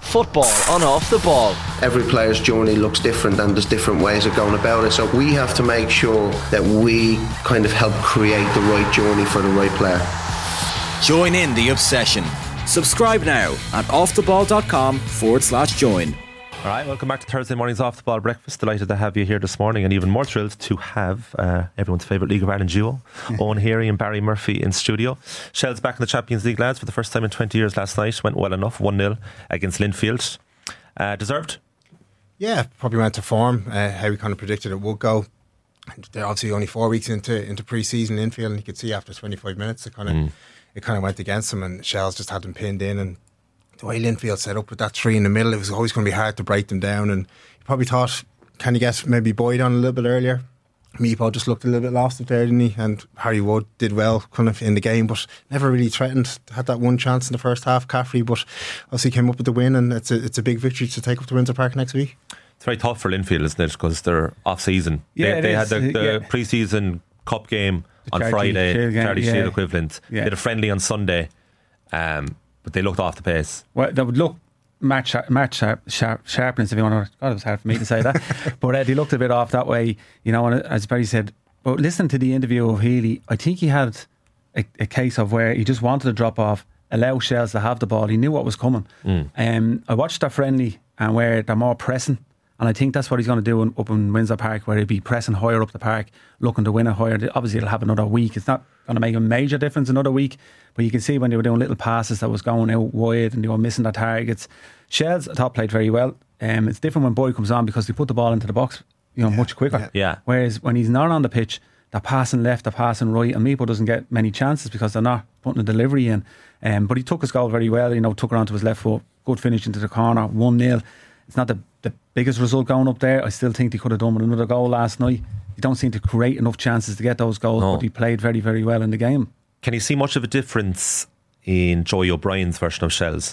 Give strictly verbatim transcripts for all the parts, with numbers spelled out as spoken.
Football on Off the Ball. Every player's journey looks different and there's different ways of going about it, so we have to make sure that we kind of help create the right journey for the right player. Join in the obsession. Subscribe now at offtheball.com forward slash join. Alright, welcome back to Thursday morning's Off the Ball Breakfast. Delighted to have you here this morning, and even more thrilled to have uh, everyone's favourite League of Ireland duo, Owen Heary and Barry Murphy, in studio. Shels back in the Champions League, lads, for the first time in twenty years last night. Went well enough, one nil against Linfield. Uh, deserved? Yeah, probably went to form, uh, how we kind of predicted it would go. They're obviously only four weeks into into pre-season Linfield, and you could see after twenty-five minutes it kind of mm. it kind of went against them, and Shels just had them pinned in. And the way Linfield set up with that three in the middle, it was always going to be hard to break them down. And you probably thought, can you guess, maybe Boyd on a little bit earlier? Meepo just looked a little bit lost up there, didn't he? And Harry Wood did well kind of in the game, but never really threatened. Had that one chance in the first half, Caffrey, but obviously came up with the win, and it's a, it's a big victory to take up to Windsor Park next week. It's very tough for Linfield, isn't it? Because they're off season. Yeah, they they is. had the, the yeah. pre-season cup game the on Charlie Friday, Shield game, Charlie yeah. Shield equivalent. Yeah. They had a friendly on Sunday, um, but they looked off the pace. Well, they would look match match sharp, sharp, sharpness, if you want to. God, it was hard for me to say that, but uh, they looked a bit off that way, you know. And as Barry said, but listen to the interview of Healy. I think he had a, a case of where he just wanted to drop off, allow Shels to have the ball. He knew what was coming. Mm. Um, I watched their friendly, and where they're more pressing. And I think that's what he's going to do in, up in Windsor Park, where he'll be pressing higher up the park, looking to win it higher. Obviously, it'll have another week. It's not going to make a major difference another week, but you can see when they were doing little passes that was going out wide and they were missing their targets. Shels, I thought, played very well. Um, it's different when Boyd comes on because they put the ball into the box, you know, yeah, much quicker. Yeah. yeah. Whereas when he's not on the pitch, they're passing left, they're passing right, and Meepo doesn't get many chances because they're not putting the delivery in. Um, but he took his goal very well, you know, took her onto his left foot, good finish into the corner, one nil. It's not the, the biggest result going up there. I still think they could have done with another goal last night. He don't seem to create enough chances to get those goals, no. but he played very, very well in the game. Can you see much of a difference in Joey O'Brien's version of Shels?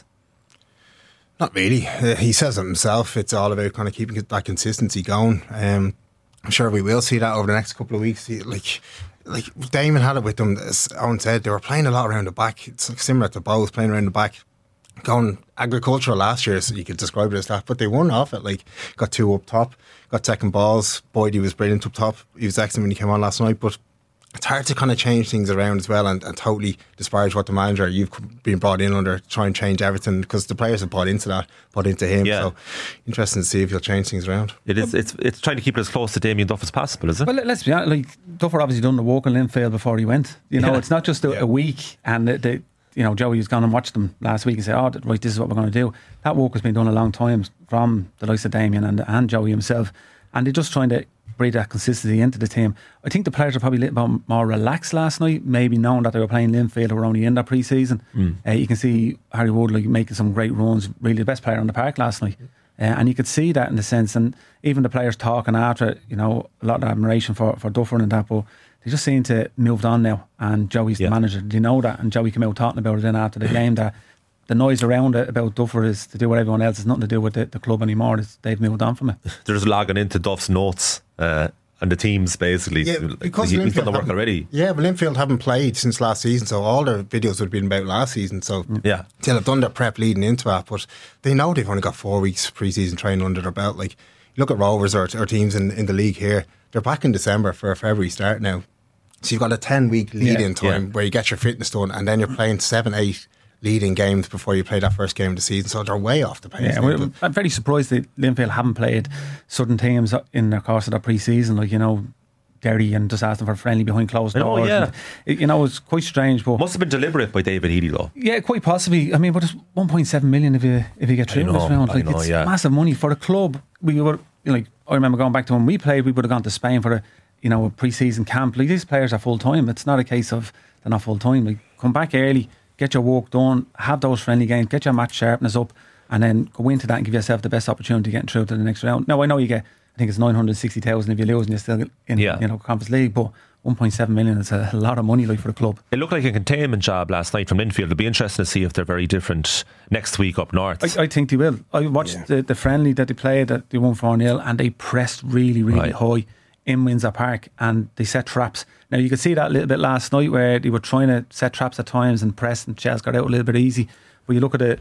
Not really. Uh, he says it himself. It's all about kind of keeping that consistency going. Um, I'm sure we will see that over the next couple of weeks. He, like, like Damon had it with them. As Owen said, they were playing a lot around the back. It's like similar to both, playing around the back. Going agricultural last year, so you could describe it as that, but they won off it. Like, got two up top, got second balls. Boyd, he was brilliant up top. He was excellent when he came on last night, but it's hard to kind of change things around as well and, and totally disparage what the manager you've been brought in under, try and change everything, because the players have bought into that, bought into him. Yeah. So interesting to see if he'll change things around. It is. It's it's trying to keep it as close to Damien Duff as possible, is it? Well, let's be honest. Like, Duffer obviously done the walk in Linfield before he went. You know, yeah. it's not just a, yeah. a week and the, the you know, Joey was gone and watched them last week and said, oh, right, this is what we're going to do. That work has been done a long time from the likes of Damien and, and Joey himself. And they're just trying to breathe that consistency into the team. I think the players are probably a little bit more relaxed last night, maybe knowing that they were playing Linfield, who were only in their pre-season. Mm. Uh, you can see Harry Wood like, making some great runs, really the best player on the park last night. Uh, and you could see that in the sense, and even the players talking after it, you know, a lot of admiration for, for Duffer and that, but they just seem to moved on now, and Joey's yeah. the manager. They know that, and Joey came out talking about it then after the game, that the noise around it about Duffer is to do with everyone else. It's nothing to do with the, the club anymore. It's, they've moved on from it. There's logging into Duff's notes uh, and the teams basically. Yeah, because he, he's done the work haven't- already. Yeah, but Linfield haven't played since last season, so all their videos would have been about last season. So yeah, they'll have done their prep leading into that, but they know they've only got four weeks pre-season training under their belt. Like, look at Rovers or, or teams in, in the league here. They're back in December for a February start now. So you've got a ten week lead-in yeah, time yeah. where you get your fitness done, and then you're playing seven, eight leading games before you play that first game of the season. So they're way off the pace. Yeah, I'm very surprised that Linfield haven't played certain teams in the course of their pre-season, like, you know, Derry, and just asked them for a friendly behind closed doors. Oh, yeah. And, you know, it's quite strange. But must have been deliberate by David Healy, though. Yeah, quite possibly. I mean, but it's one point seven million if you if you get through know, this round. Like, know, it's yeah. massive money for the club. We were like, I remember going back to when we played, we would have gone to Spain for a you know a pre-season camp. Like, these players are full time. It's not a case of they're not full time. Like, come back early, get your work done, have those friendly games, get your match sharpness up, and then go into that and give yourself the best opportunity to get through to the next round. Now, I know you get, I think it's nine hundred sixty thousand if you lose and you're still in yeah. you know Conference League, but one point seven million is a lot of money, like, for the club. It looked like a containment job last night from Linfield. It'll be interesting to see if they're very different next week up north. I, I think they will. I watched yeah. the, the friendly that they played, that they won four nil, and they pressed really, really right. high in Windsor Park, and they set traps. Now, you could see that a little bit last night where they were trying to set traps at times and press, and Shels got out a little bit easy. But you look at the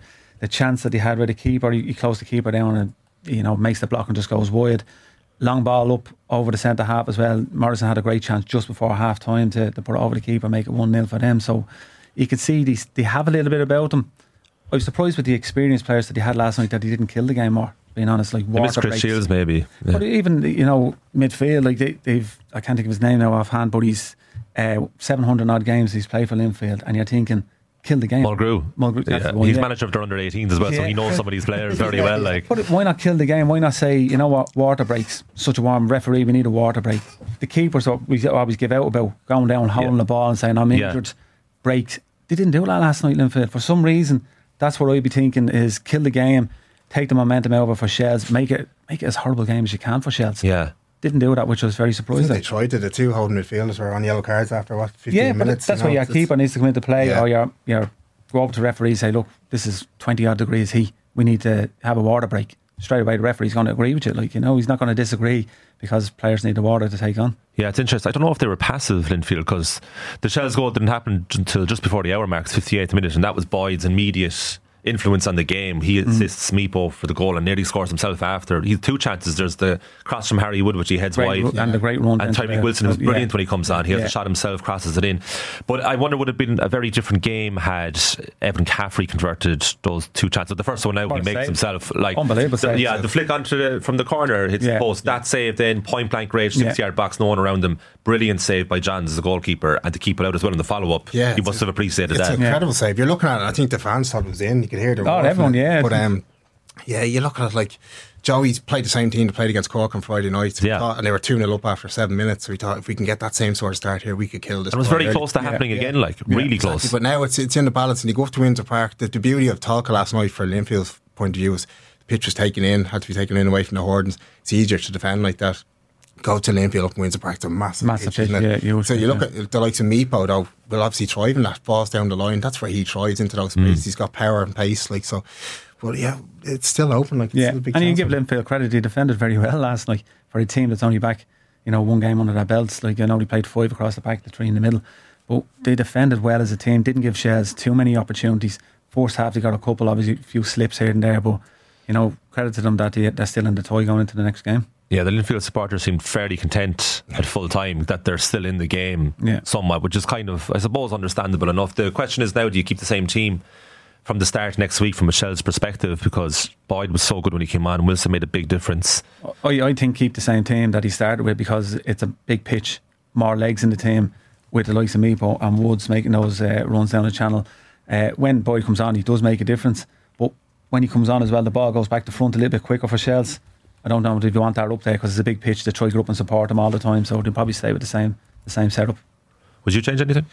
the chance that he had with the keeper, he, he closed the keeper down and, you know, makes the block and just goes wide. Long ball up over the centre half as well. Morrison had a great chance just before half time to, to put it over the keeper, make it one nil for them. So you could see these, they have a little bit about them. I was surprised with the experienced players that he had last night that he didn't kill the game more, being honest. Like They missed water Chris breaks. Shields maybe. Yeah. But even, you know, midfield, like they, they've, I can't think of his name now offhand, but he's uh, seven hundred odd games he's played for Linfield, and you're thinking, kill the game. Mulgrew. Mulgrew, that's Yeah. the one, He's yeah. manager of their under eighteens as well, so Yeah. he knows some of these players very well. Like, But why not kill the game? Why not say, you know what, water breaks, such a warm referee, we need a water break. The keepers, what we always give out about going down, holding Yeah. the ball and saying, I'm Yeah. injured, breaks. They didn't do that last night, Linfield. For some reason, that's what I'd be thinking is kill the game, take the momentum over for Shells, make it make it as horrible a game as you can for Shells. yeah. Didn't do that, which I was very I surprised think they at. tried to. The two holding midfilders were on yellow cards after what fifteen Yeah, but minutes. that's you why know, your it's- keeper needs to come into play, Yeah. or your your go up to the referee and say, look, this is twenty odd degrees heat. We need to have a water break. Straight away, the referee's going to agree with you. Like, you know, he's not going to disagree because players need the water to take on. Yeah, it's interesting. I don't know if they were passive, Linfield, because the Shells goal didn't happen until just before the hour marks, fifty-eighth minute, and that was Boyd's immediate influence on the game. He assists Meepo for the goal and nearly scores himself after. He had two chances. There's the cross from Harry Wood, which he heads Great wide. ru- and the great run And into Tyreek the- Wilson was yeah. brilliant when he comes on. He has Yeah. a shot himself, crosses it in. But I wonder, would it have been a very different game had Evan Caffrey converted those two chances? The first one out, What he a makes save. himself like Unbelievable the, save. yeah, the flick onto the, from the corner hits Yeah. the post. That save then point blank range, six Yeah. yard box, no one around him. Brilliant save by Johns as the goalkeeper, and to keep it out as well in the follow up. Yeah, he it's must a- have appreciated It's that. an incredible save. You're looking at it. I think the fans thought it was in. You could hear the Oh, roar everyone, from it. yeah. But um, yeah, you look at it like Joey's played the same team that played against Cork on Friday night. So we Yeah. thought, and they were two nil up after seven minutes. So we thought if we can get that same sort of start here, we could kill this. And it was quite very early. close to happening yeah. again, like really Exactly, close. But now it's it's in the balance, and you go up to Windsor Park. The, the beauty of Talca last night, for Linfield's point of view, is the pitch was taken in, had to be taken in away from the Hordens. It's easier to defend like that. Go to Linfield up in Windsor Park, it's a massive, Massive pitch, isn't pitch, it? yeah, huge so you pitch, look yeah. at the likes of Meepo, though, will obviously thrive in that. Balls down the line, that's where he thrives, into those Mm. spaces. He's got power and pace, like so. But yeah, it's still open. Like it's Yeah, still a big and you chance give for them. Linfield credit, they defended very well last night for a team that's only back, you know, one game under their belts. Like, you know, they played five across the back, the three in the middle. But they defended well as a team, didn't give Shells too many opportunities. First half, they got a couple, obviously, a few slips here and there, but, you know, credit to them that they, they're still in the toy going into the next game. Yeah, the Linfield supporters seemed fairly content at full time that they're still in the game Yeah. somewhat, which is kind of, I suppose, understandable enough. The question is now, do you keep the same team from the start next week from Michelle's perspective? Because Boyd was so good when he came on. Wilson made a big difference. I, I think keep the same team that he started with because it's a big pitch, more legs in the team with the likes of Meepo and Woods making those uh, runs down the channel. Uh, when Boyd comes on, he does make a difference. But when he comes on as well, the ball goes back to front a little bit quicker for Shells. I don't know if you want that up there because it's a big pitch. They try to get up and support him all the time, so they'll probably stay with the same the same setup. Would you change anything?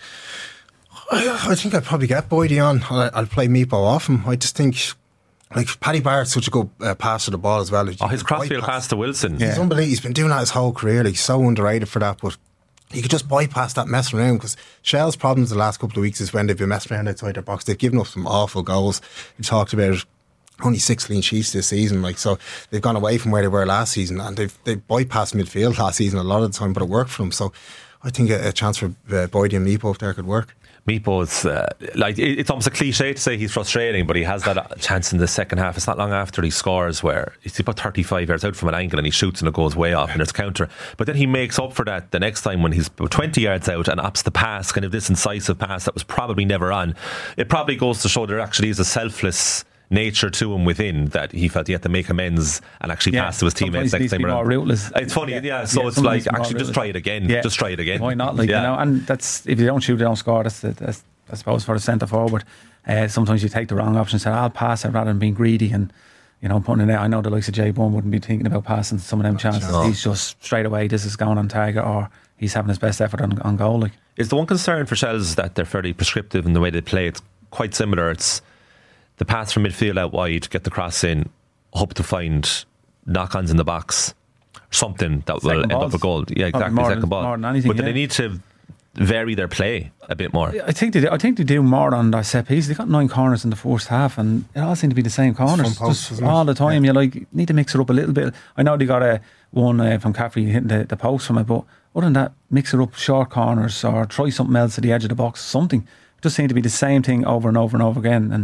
I, I think I'd probably get Boydie on. I'll, I'll play Meepo off him. I just think, like, Paddy Barrett's such a good uh, passer of the ball as well. Oh, his crossfield pass to Wilson. He's unbelievable. He's been doing that his whole career. Like, he's so underrated for that. But you could just bypass that messing around, because Shell's problems the last couple of weeks is when they've been messing around outside their box. They've given up some awful goals. We talked about only six clean sheets this season. Like, so they've gone away from where they were last season, and they've they bypassed midfield last season a lot of the time, but it worked for them. So I think a, a chance for uh, Boydie and Meepo up there could work. Meepo's uh, like it- it's almost a cliche to say he's frustrating, but he has that chance in the second half. It's not long after he scores where he's about thirty-five yards out from an angle and he shoots and it goes way off and it's counter. But then he makes up for that the next time when he's about twenty yards out and opts the pass, kind of this incisive pass that was probably never on. It probably goes to show there actually is a selfless nature to him within, that he felt he had to make amends and actually Yeah, pass to his teammates sometimes he next needs to time be around. more ruthless. It's funny, yeah. Yeah, so it's sometimes like he's more actually just ruthless. try it again. Yeah. Just try it again. Why not? Like, yeah. you know, and that's if you don't shoot, you don't score. That's, the, that's I suppose for the centre forward. Uh, sometimes you take the wrong option. Say, I'll pass it rather than being greedy and, you know, putting it out. I know the likes of Jay Bourne wouldn't be thinking about passing some of them chances. No. He's just straight away. This is going on target, or he's having his best effort on, on goal. Like, Is the one concern for Shells that they're fairly prescriptive in the way they play? It's quite similar. It's the pass from midfield out wide, get the cross in, hope to find knock-ons in the box, something that will Second end up balls. a goal. Yeah, Probably exactly. more Second than- ball. more than anything, but do yeah. they need to vary their play a bit more? I think they do, I think they do more on their set piece. They got nine corners in the first half, and it all seemed to be the same corners front posts, just isn't it? all the time. You like need to mix it up a little bit. I know they got a one uh, from Caffrey hitting the, the post from it, but other than that, mix it up, short corners, or try something else at the edge of the box. Something it just seemed to be the same thing over and over and over again. And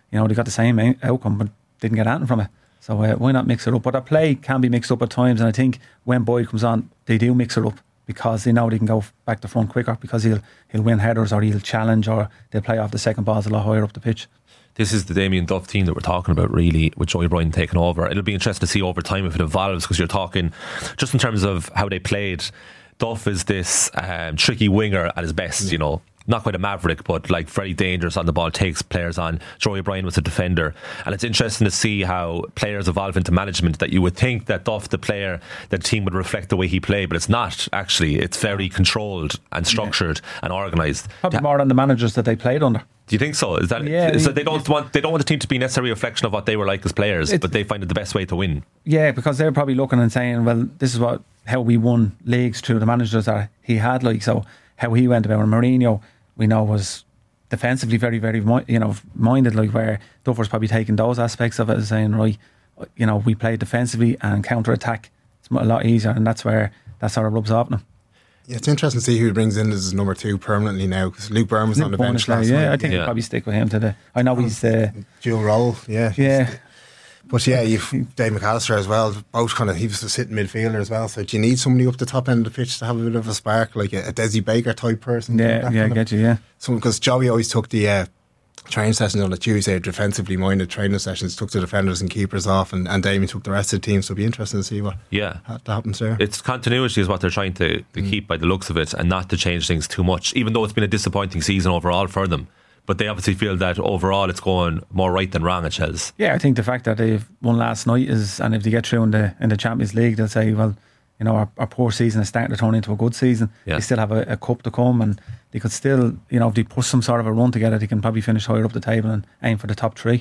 you know, they got the same out- outcome but didn't get anything from it. So uh, why not mix it up? But their play can be mixed up at times, and I think when Boyd comes on, they do mix it up because they know they can go back to front quicker because he'll he'll win headers or he'll challenge or they'll play off the second balls a lot higher up the pitch. This is the Damien Duff team that we're talking about, really, with Joey Bryan taking over. It'll be interesting to see over time if it evolves, because you're talking just in terms of how they played. Duff is this um, tricky winger at his best, you know. Not quite a maverick, but like very dangerous on the ball, takes players on. Joey Bryan was a defender, and it's interesting to see how players evolve into management. That you would think that Duff, the player, the team would reflect the way he played, but it's not actually. It's very controlled and structured yeah. and organised. Probably more on the managers that they played under. Do you think so? Is that yeah, so? They don't want they don't want the team to be necessarily a reflection of what they were like as players, it, but they find it the best way to win. Yeah, because they're probably looking and saying, "Well, this is what how we won leagues through the managers that he had." Like so, how he went about. And Mourinho, we know, was defensively very, very, you know, minded. Like where Duff was probably taking those aspects of it and saying, right, you know, we play defensively and counter attack. It's a lot easier, and that's where that sort of rubs off on him. Yeah, it's interesting to see who he brings in as number two permanently now, because Luke Byrne was Luke on the bench last yeah, night. I think yeah. he'll probably stick with him today. I know he's uh, dual role. Yeah, yeah. But yeah, you've Dave McAllister as well. Both kind of, he was a sitting midfielder as well. So do you need somebody up the top end of the pitch to have a bit of a spark, like a, a Desi Baker type person? Yeah, yeah, I get you. Yeah. So because Joey always took the uh, training sessions on a Tuesday, defensively minded training sessions, took the defenders and keepers off, and, and Damien took the rest of the team. So it'll be interesting to see what yeah ha- happens there. It's continuity is what they're trying to, to mm. keep by the looks of it, and not to change things too much. Even though it's been a disappointing season overall for them. But they obviously feel that overall it's going more right than wrong at Chelsea. Yeah, I think the fact that they've won last night is, and if they get through in the in the Champions League, they'll say, well, you know, our, our poor season is starting to turn into a good season. Yeah. They still have a, a cup to come, and they could still, you know, if they push some sort of a run together, they can probably finish higher up the table and aim for the top three.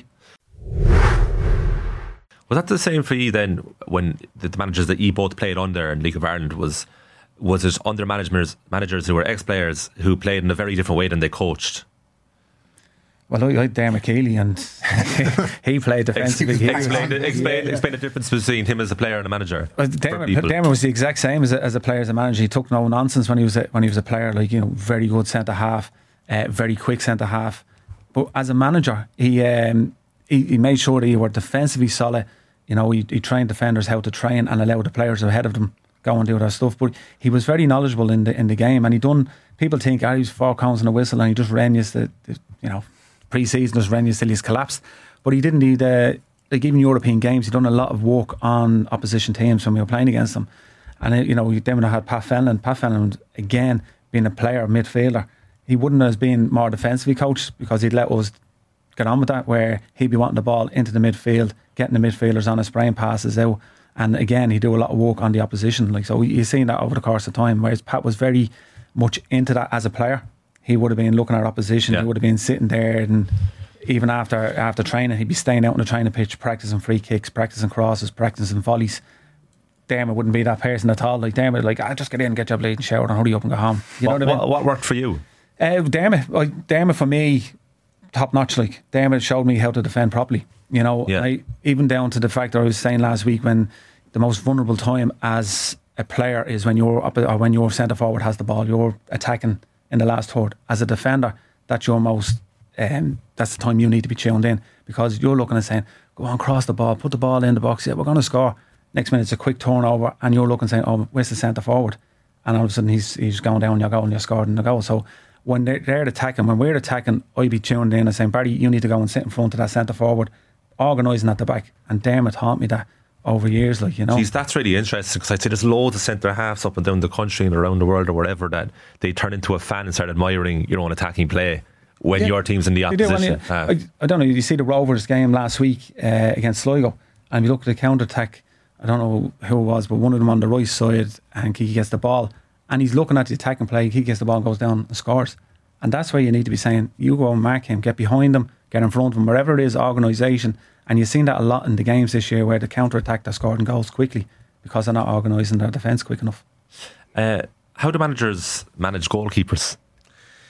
Was that the same for you then, when the managers that you both played under in League of Ireland? Was was it under managers managers who were ex-players who played in a very different way than they coached? Well, I had Dermot Keely, and he played defensively. Explain, explain, yeah. explain the difference between him as a player and a manager. Well, Dermot, Dermot was the exact same as a, as a player as a manager. He took no nonsense when he was a, when he was a player. Like, you know, very good centre half, uh, very quick centre half. But as a manager, he, um, he he made sure that he were defensively solid. You know, he, he trained defenders how to train and allow the players ahead of them go and do their stuff. But he was very knowledgeable in the in the game, and he done. People think, ah, oh, he's four counts and a whistle, and he just ran you the, the you know. Pre-season just ran you till he's collapsed, but he didn't need uh, like even European games. He done a lot of work on opposition teams when we were playing against them, and uh, you know then when I had Pat Fenlon, Pat Fenlon again being a player midfielder, he wouldn't have been more defensively coached because he'd let us get on with that, where he'd be wanting the ball into the midfield, getting the midfielders on his spraying passes out, and again he'd do a lot of work on the opposition. Like so, you've seen that over the course of time. Whereas Pat was very much into that as a player. He would have been looking at opposition. Yeah. He would have been sitting there, and even after after training, he'd be staying out on the training pitch, practicing free kicks, practicing crosses, practicing volleys. Dermot wouldn't be that person at all. Like Dermot, like I ah, just get in, get your bleeding shower, and hurry up and go home. You what, know what I mean? What, what worked for you? Uh, Dermot, like, Dermot for me, top notch. Like Dermot showed me how to defend properly. You know, yeah. I, even down to the fact that I was saying last week, when the most vulnerable time as a player is when you're up, or when your centre forward has the ball, you're attacking in the last third. As a defender, that's your most um, that's the time you need to be tuned in, because you're looking and saying, go on, cross the ball, put the ball in the box, yeah, we're going to score. Next minute it's a quick turnover, and you're looking and saying, oh, where's the centre forward? And all of a sudden he's he's going down your goal and you're scored in the goal. So when they're, they're attacking, when we're attacking, I'd be tuned in and saying, Barry, you need to go and sit in front of that centre forward, organising at the back. And Dermot taught me that over years, like, you know. Jeez, that's really interesting, because I'd say there's loads of centre halves up and down the country and around the world or wherever that they turn into a fan and start admiring your own attacking play when yeah, your team's in the opposition. Do, uh, I, I don't know, you see the Rovers game last week uh, against Sligo, and you look at the counter attack. I don't know who it was, but one of them on the right side, and he gets the ball, and he's looking at the attacking play. He gets the ball, goes down and scores. And that's where you need to be saying, you go and mark him, get behind him, get in front of him, wherever it is, organisation. And you've seen that a lot in the games this year, where the counter-attack, they're scoring goals quickly because they're not organising their defence quick enough. Uh, how do managers manage goalkeepers?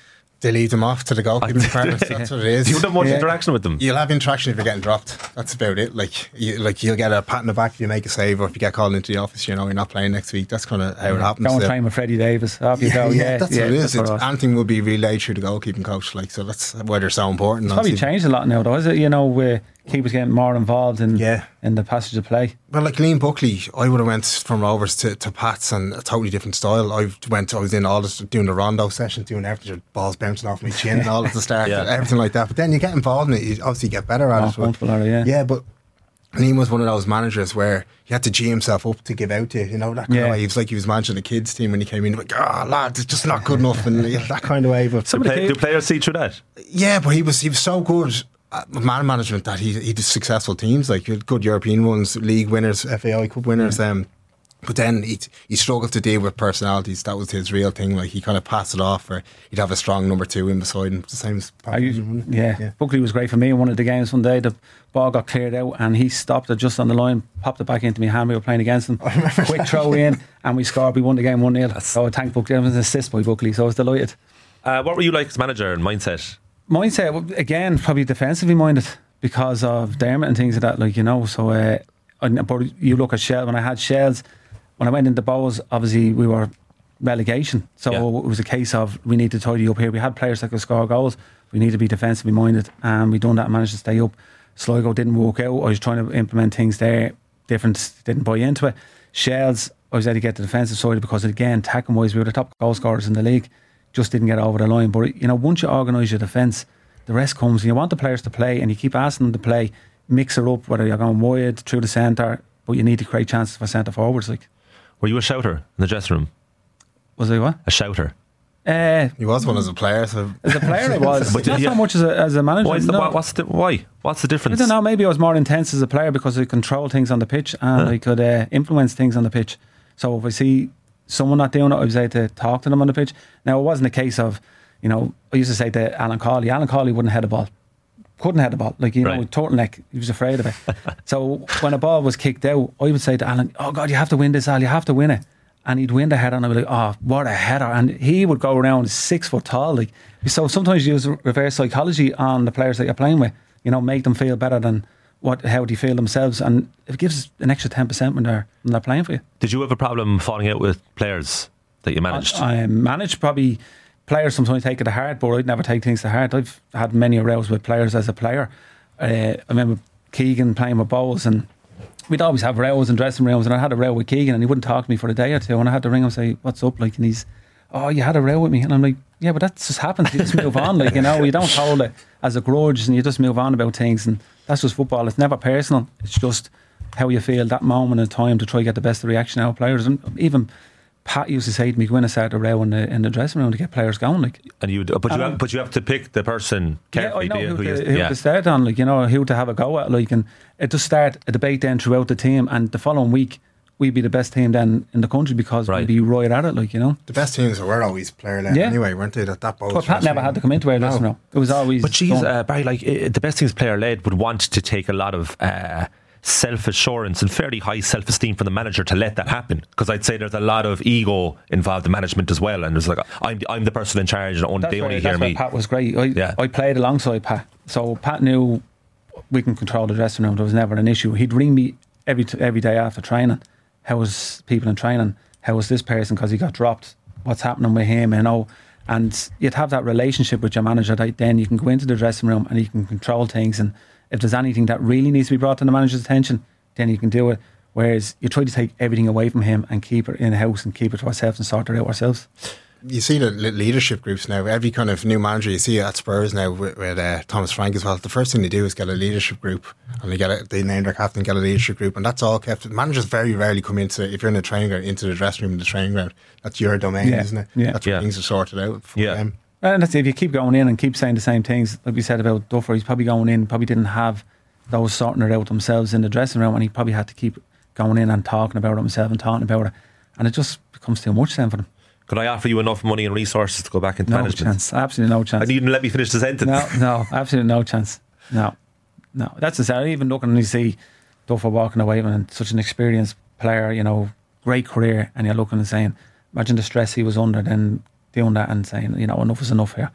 They leave them off to the goalkeeping department. That's what it is. You don't have much Yeah. interaction with them. You'll have interaction if you're getting dropped. That's about it. Like, you, like you'll get a pat in the back if you make a save, or if you get called into the office. You know, you're not playing next week. That's kind of how it happens. Go and still. train with Freddie Davis. Off you go. Yeah, that's yeah, what it is. that's what It's, it was. anything will be relayed through the goalkeeping coach. Like, so that's why they're so important. It's probably obviously. changed a lot now, though, is it? You know, where keepers getting more involved in Yeah. in the passage of play. Well, like Liam Buckley, I would have went from Rovers to, to Pats and a totally different style. I went, I was in all this, doing the rondo session, doing everything, balls bouncing off my chin and all at the start, Yeah. everything like that. But then you get involved in it, you obviously get better at Oh, it. But- comfortable at it, yeah. Yeah, but Liam was one of those managers where he had to G himself up to give out to you, you know, that kind Yeah. of way. He was like he was managing the kids team when he came in, like, oh, lad, it's just not good enough, and that kind of way. But Some of the Play, kids- do players see through that? yeah, but he was he was so good at man management that he he did successful teams, like good European ones, league winners, F A I Cup winners. Um, but then he he struggled to deal with personalities. That was his real thing. Like he kind of passed it off, or he'd have a strong number two in beside him, the same as Pat I used, Wilson. yeah. Yeah. Buckley was great for me in one of the games one day. The ball got cleared out and he stopped it just on the line, popped it back into my hand. We were playing against him. Quick throw in and we scored. We won the game one nil. So I thank Buckley. It was an assist by Buckley, so I was delighted. Uh, what were you like as manager and mindset? Mindset, well, again, probably defensively minded because of Dermot and things like that, like, you know. So, uh, and- but you look at Shell, when I had Shells, when I went into Bows, obviously we were relegation. So Yeah. it was a case of we need to tidy up here. We had players that could score goals. We need to be defensively minded, and we done that and managed to stay up. Sligo didn't work out. I was trying to implement things there, different, didn't buy into it. Shells, I was able to get the defensive side because, again, attacking wise, we were the top goal scorers in the league. Just didn't get over the line. But, you know, once you organise your defence, the rest comes. And you want the players to play, and you keep asking them to play, mix it up, whether you're going wide, through the centre, but you need to create chances for centre forwards. Like, Were you a shouter in the dressing room? was I what? A shouter? Uh, He was one as a player, so as a player, I was. But Not yeah. so much as a, as a manager. Why is the, no. what- what's the why? What's the I difference? don't know. Maybe I was more intense as a player because I could control things on the pitch and Huh. I could uh, influence things on the pitch. So if I see someone not doing it, I was able to talk to them on the pitch. Now, it wasn't a case of, you know, I used to say to Alan Cawley, Alan Cawley wouldn't head a ball. Couldn't head the ball. Like, you know, Right. turtleneck, he was afraid of it. So when a ball was kicked out, I would say to Alan, oh God, you have to win this, Al, you have to win it. And he'd win the header, and I'd be like, oh, what a header. And he would go around six foot tall. Like, so sometimes you use reverse psychology on the players that you're playing with, you know, make them feel better than what how they feel themselves. And it gives an extra ten percent when they're, when they're playing for you. Did you have a problem falling out with players that you managed? I, I managed probably players sometimes take it to heart, but I'd never take things to heart. I've had many rows with players as a player. Uh, I remember Keegan playing with Bowles, and we'd always have rows in dressing rooms, and I had a row with Keegan and he wouldn't talk to me for a day or two, and I had to ring him and say, what's up? Like, and he's, oh, you had a row with me. And I'm like, yeah, but that just happens. You just move on. Like, you know, you don't hold it as a grudge and you just move on about things, and that's just football. It's never personal. It's just how you feel that moment in time to try to get the best reaction out of players. And even Pat used to say to me, go in and start a row in the, in the dressing room to get players going. Like, and you, but you, And have, I'm- but you have to pick the person carefully. yeah, I know do you? who, you- to, who yeah. to start on, like, you know, who to have a go at, like, and it just start a debate then throughout the team, and the following week we'd be the best team then in the country because Right. we'd be right at it, like, you know. the best teams were always player led Yeah. anyway, weren't they? That that Bowles But Pat never had to come into our dressing room. It was always. But geez, done. uh, Barry, like uh, the best things player led would want to take a lot of uh, self assurance and fairly high self esteem from the manager to let that happen. Because I'd say there's a lot of ego involved in management as well, and there's like I'm I'm the person in charge, and only, That's they why, only that's hear why me. Pat was great. I, Yeah. I played alongside Pat, so Pat knew we can control the dressing room. There was never an issue. He'd ring me every t- every day after training. How was people in training? How was this person because he got dropped? What's happening with him? You know, and you'd have that relationship with your manager. That then you can go into the dressing room and you can control things. And if there's anything that really needs to be brought to the manager's attention, then you can do it. Whereas you try to take everything away from him and keep it in house and keep it to ourselves and sort it out ourselves. You see the le- leadership groups now. Every kind of new manager you see at Spurs now with, with uh, Thomas Frank as well. The first thing they do is get a leadership group, and they get a, they name their captain, get a leadership group, and that's all kept. Managers very rarely come into, if you're in the training ground, into the dressing room in the training ground. That's your domain, Yeah. isn't it? Yeah. That's where Yeah. things are sorted out for Yeah. them. And that's it. If you keep going in and keep saying the same things, like we said about Duffer, he's probably going in, probably didn't have those sorting it out themselves in the dressing room, and he probably had to keep going in and talking about it himself and talking about it, and it just becomes too much then for them. Could I offer you enough money and resources to go back into No management? chance. Absolutely no chance. And you didn't let me finish the sentence. No, no, absolutely no chance. No, no. That's the sad. Even looking and you see Duffer walking away and such an experienced player, you know, great career, and you're looking and saying, imagine the stress he was under, then doing that and saying, you know, enough is enough here.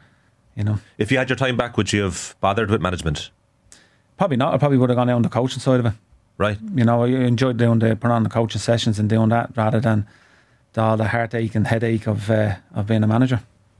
You know, If you had your time back, would you have bothered with management? probably not. I probably would have gone down the coaching side of it. Right. You know, I enjoyed doing the putting on the coaching sessions and doing that rather than the, all the heartache and headache of uh, of being a manager.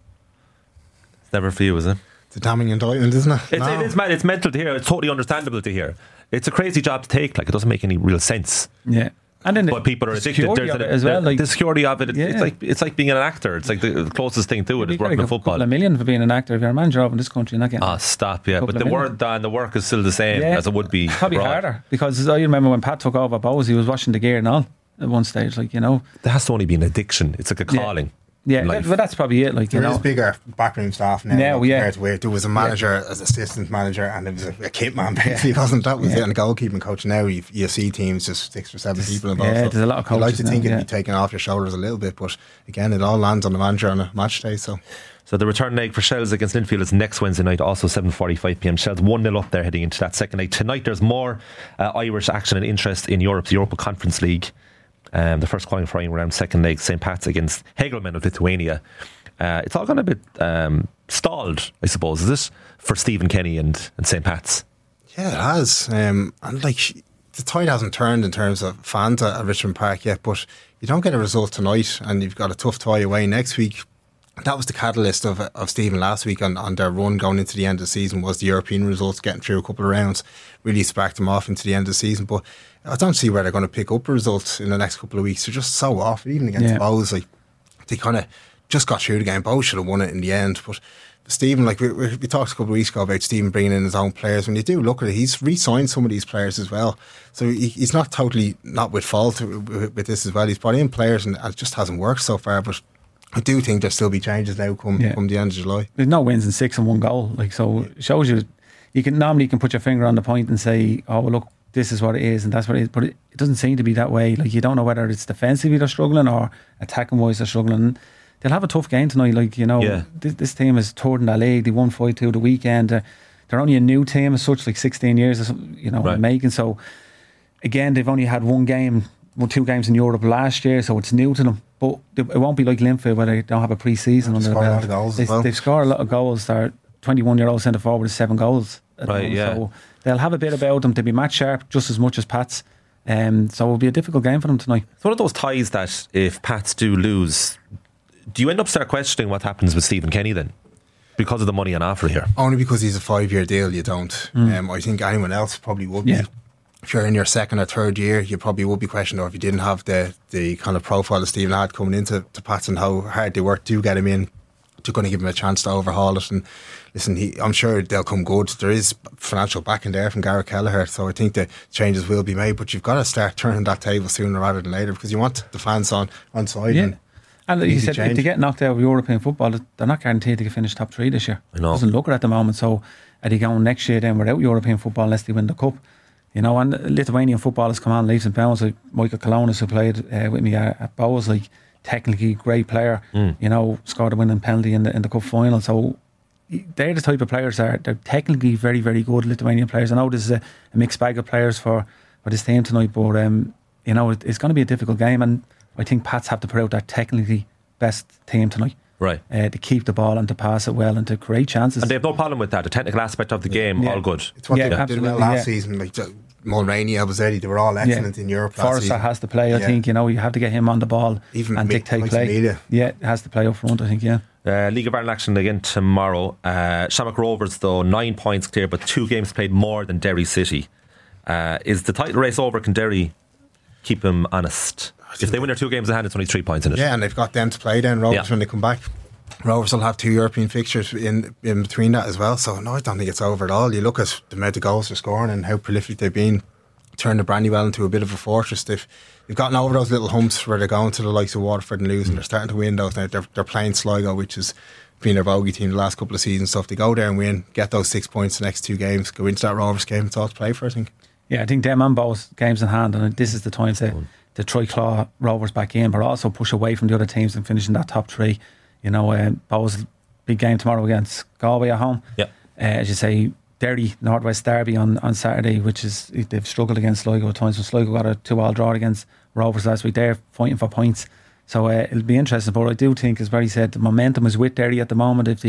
It's never for you, is it? It's a damning indictment, isn't it? It's, No. it is, man. It's mental to hear. It's totally understandable to hear. It's a crazy job to take. Like, it doesn't make any real sense. Yeah. And then But people are the addicted. security There's of a- it as well. the, Like, the security of it. It's, Yeah. it's like it's like being an actor. It's like the closest thing to it you is get working a in football. couple of million for being an actor. If you're a manager over in this country, you're not getting. Ah, stop, yeah. Couple But of the million. word and the work is still the same Yeah. as it would be. Probably abroad. harder because I remember when Pat took over Bowes, he was washing the gear and all at one stage. Like, you know, There has to only be an addiction. It's like a Yeah. calling. yeah, in life. but that's probably it. Like, you There know, is bigger backroom staff now. Now, like, yeah. compared to where there was a manager as assistant manager and there was a, a kit man basically, wasn't that? Was Yeah. it? And a goalkeeping coach. Now you, you see teams just six or seven people involved. yeah, So there's a lot of I'd like coaches to now, think it'd yeah. be taken off your shoulders a little bit, but again, it all lands on the manager on a match day. So So the return leg for Shells against Linfield is next Wednesday night, also seven forty-five p m. Shells one nil up there heading into that second leg. Tonight there's more uh, Irish action and interest in Europe, the Europa Conference League. Um, the first qualifying round, second leg, Saint Pat's against Hegelman of Lithuania. Uh, it's all gone a bit um, stalled, I suppose, is it, for Stephen Kenny and, and Saint Pat's? yeah, it has. Um, and like the tide hasn't turned in terms of fans at, at Richmond Park yet, but you don't get a result tonight and you've got a tough tie away next week. That was the catalyst of of Stephen last week on, on their run going into the end of the season, was the European results, getting through a couple of rounds, really sparked them off into the end of the season. But I don't see where they're going to pick up results in the next couple of weeks. They're just so off, even against Yeah. Bowes. Like, they kind of just got through the game. Bowes should have won it in the end. But Stephen, like we, we we talked a couple of weeks ago about Stephen bringing in his own players. When you do look at it, he's re-signed some of these players as well. So he, he's not totally not with fault with, with this as well. He's brought in players and it just hasn't worked so far. But I do think there'll still be changes now come, Yeah. come the end of July. there's no wins in six and one goal. Like, so it shows you, you can normally you can put your finger on the point and say, oh, well, look, this is what it is and that's what it is. But it, it doesn't seem to be that way. Like, you don't know whether it's defensively they're struggling or attacking wise they're struggling. They'll have a tough game tonight. Like, you know, Yeah. this, this team is third in the league. They won five two the weekend. They're, they're only a new team as such, like sixteen years or something, you know, Right. in making. So again, they've only had one game, well, two games in Europe last year, so it's new to them. But it won't be like Linfield where they don't have a pre-season under the scored a belt. lot of goals they, as well. They've scored a lot of goals. They're twenty-one-year-old centre forward with seven goals. at the Right, moment. yeah. So they'll have a bit about them. They'll be match sharp just as much as Pats. Um, so it'll be a difficult game for them tonight. It's one of those ties that if Pats do lose, do you end up start questioning what happens with Stephen Kenny then? Because of the money on offer here. Only because he's a five-year deal, you don't. Um, I think anyone else probably would be. Yeah. If you're in your second or third year, you probably would be questioned, or if you didn't have the the kind of profile that Stephen had coming into to Pats and how hard they worked to get him in, to going to give him a chance to overhaul it. And listen, he, I'm sure they'll come good. There is financial backing there from Gareth Kelleher, so I think the changes will be made. But you've got to start turning that table sooner rather than later, because you want the fans on on side. Yeah. And And like you Easy said, if change. they get knocked out of European football, they're not guaranteed to finish top three this year. I know. Doesn't look it at the moment. So are they going next year then without European football unless they win the cup? You know, and Lithuanian football has come on leaps and bounds. Like Michael Kalonis, who played uh, with me at, at Bowes, like technically great player. Mm. You know, scored a winning penalty in the in the cup final. So they're the type of players that are they're technically very very good Lithuanian players. I know this is a, a mixed bag of players for for this team tonight, but um, you know it, it's going to be a difficult game, and I think Pats have to put out their technically best team tonight. Right. Uh, to keep the ball and to pass it well and to create chances. And they have no problem with that. The technical aspect of the game, Yeah. all good. it's what Yeah, they did absolutely, well last yeah. season. Like the- Mulroney, Abuzetti, they were all excellent in Europe last Forrester season. has to play, I Yeah. think. You know, you have to get him on the ball Even and Mi- dictate like play. Media. Yeah, has to play up front, I think, yeah. Uh, League of Ireland action again tomorrow. Uh, Shamrock Rovers, though, nine points clear, but two games played more than Derry City. Uh, is the title race over? Can Derry keep them honest? If they win their two games in hand, it's only three points in it. Yeah, and they've got them to play then, Rovers, Yeah. when they come back. Rovers will have two European fixtures in in between that as well. So, no, I don't think it's over at all. You look at the amount of goals they're scoring and how prolific they've been. Turned the Brandywell into a bit of a fortress. They've, they've gotten over those little humps where they're going to the likes of Waterford and losing. They're starting to win those now. They're, they're playing Sligo, which has been their bogey team the last couple of seasons. So if they go there and win, get those six points the next two games, go into that Rovers game, it's all to play for, I think. Yeah, I think them and both games in hand, and this is the time to, to try claw Rovers back in, but also push away from the other teams and finish in that top three. You know, uh, Bowes, big game tomorrow against Galway at home. Yeah. Uh, as you say, Derry, Northwest Derby on, on Saturday, which is, they've struggled against Sligo at times. So Sligo got a two-all draw against Rovers last week. They're fighting for points. So uh, it'll be interesting. But I do think, as Barry said, the momentum is with Derry at the moment. If they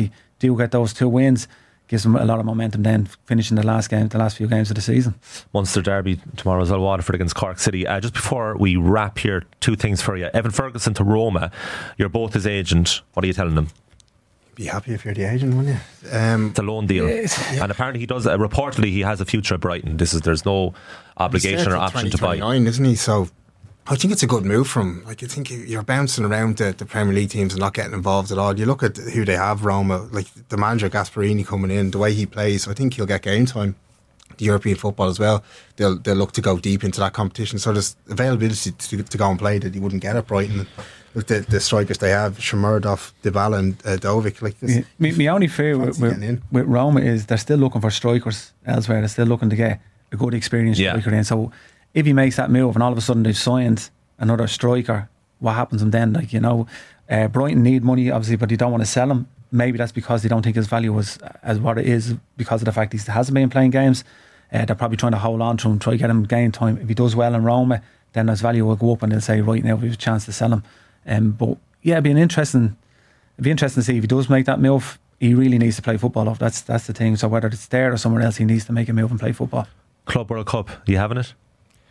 do get those two wins, gives them a lot of momentum then finishing the last game, the last few games of the season. Munster derby tomorrow as well, Waterford against Cork City. Uh, just before we wrap here, two things for you. Evan Ferguson to Roma. You're both his agent. What are you telling them? Be happy if you're the agent, wouldn't you? Um, it's a loan deal, yeah. And apparently he does. Uh, reportedly, he has a future at Brighton. This is there's no obligation or option to buy. Isn't he? So I think it's a good move from him. Like I think you're bouncing around the, the Premier League teams and not getting involved at all. You look at who they have, Roma, like the manager Gasperini coming in, the way he plays. I think he'll get game time. The European football as well. They'll they'll look to go deep into that competition. So there's availability to, to go and play that he wouldn't get at Brighton. Look, the, the strikers they have, Shomurdov, Dybala and uh, Dovic. Like this, yeah, my, my only fear with, with, with Roma is they're still looking for strikers elsewhere. They're still looking to get a good experienced yeah. striker in. So if he makes that move and all of a sudden they've signed another striker, what happens to him then? Like, you know, uh, Brighton need money obviously, but they don't want to sell him. Maybe that's because they don't think his value was as what it is because of the fact he hasn't been playing games. Uh, they're probably trying to hold on to him, try to get him game time. If he does well in Roma, then his value will go up and they'll say, right now we have a chance to sell him. Um, but yeah, it'd be an interesting it'd be interesting to see if he does make that move. He really needs to play football off. That's that's the thing. So whether it's there or somewhere else, he needs to make a move and play football. Club World Cup, are you having it?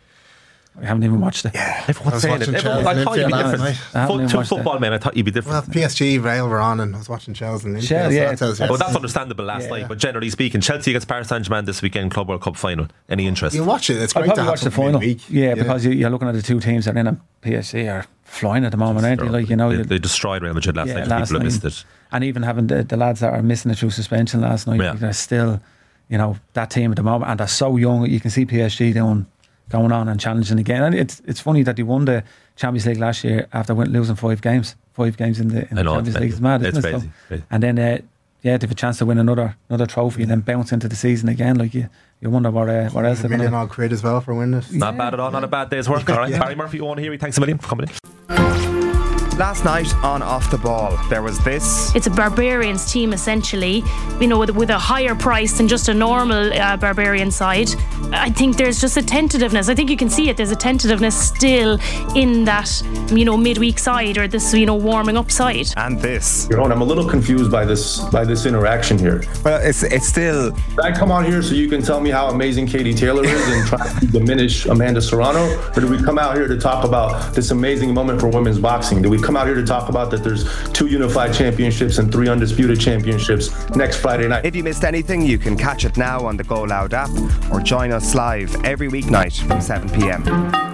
I haven't even watched it. Yeah, everyone's saying it. Everyone, I thought you'd be different. Fo- two football men, I thought you'd be different. Well, P S G, Real were on, and I was watching Chelsea and Inter. Yeah, so yeah. Well, that's understandable last yeah, night. Yeah. But generally speaking, Chelsea against Paris Saint-Germain this weekend, Club World Cup final. Any interest? You watch it. It's great I'll probably to watch the final. Week. Yeah, yeah, because you're looking at the two teams that are in a P S G are flying at the moment, aren't they? Like, you know, they, they destroyed Real Madrid last yeah, night. Last people night. have missed it. And even having the, the lads that are missing it through suspension last night, yeah. they're still, you know, that team at the moment, and they're so young. You can see P S G doing. Going on and challenging again, and it's it's funny that they won the Champions League last year after win, losing five games, five games in the, in the know, Champions it's League. It's mad, isn't it's it? crazy, So, crazy. And then, uh, yeah, they have a chance to win another another trophy, and then bounce into the season again. Like you, you wonder what uh, what else. A million odd quid as well for winning it. Not yeah. bad at all. Not a bad day's work. All right, yeah. Barry Murphy, Owen Heary, thanks a million for coming in. Last night on Off the Ball, there was this. It's a Barbarians team essentially, you know, with, with a higher price than just a normal uh, Barbarian side. I think there's just a tentativeness. I think you can see it. There's a tentativeness still in that, you know, midweek side or this, you know, warming up side. And this. Your own, I'm a little confused by this by this interaction here. Well, it's it's still. Did I come out here so you can tell me how amazing Katie Taylor is and try to diminish Amanda Serrano, or did we come out here to talk about this amazing moment for women's boxing? Did we come out here to talk about that there's two unified championships and three undisputed championships next Friday night? If you missed anything, you can catch it now on the Go Loud app or join us live every weeknight from seven p.m.